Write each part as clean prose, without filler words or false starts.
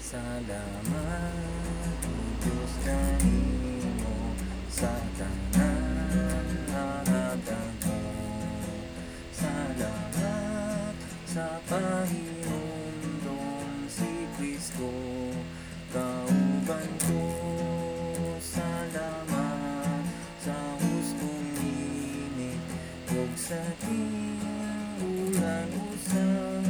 Salamat, O Diyos kanimo sa tanan hatag mo. Salamat sa Panginoon si Kristo kauban ko. Salamat sa hustong init ug sa ulan usab.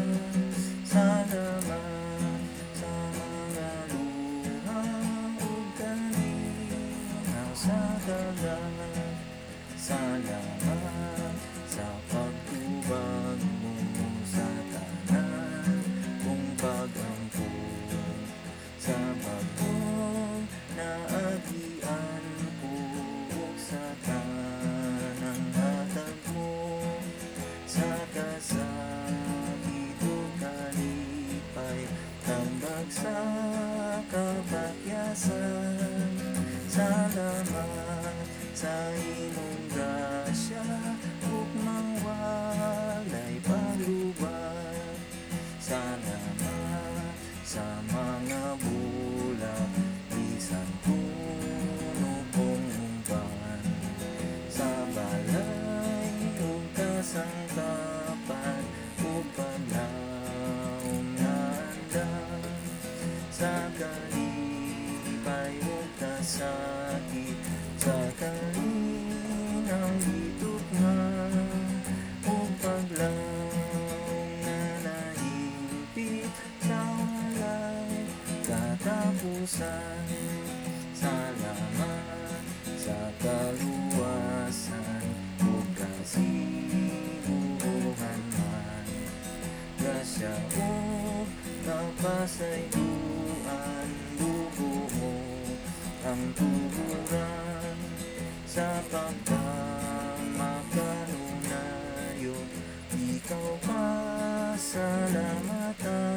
Salamat sa mga luha ug kaninaw sa dalan. Salamat sa pagtubag mo sa tanan kung pag-angkon. Sa bagong naagian ko sa tanang hatag mo. Sa kasakit o kalipay tambag sa kabakyasan. Salamat sa imong grasya ug mawalay paglubad. Salamat sa mga bulag bisan puno kong umpan. Sa balay ug kasangkapan ug paglaom nga andam. Sa kalipay ug kasakit, sa kalinang gitugnan ug paglaom nga nahingpit sa walay katapusan. Salamat sa kaluwasan ug kasiguruhan man. Grasya ug kapasayloan dugo mo ang tuguran. Sa pagpamakanunayon ikaw pasalamatan.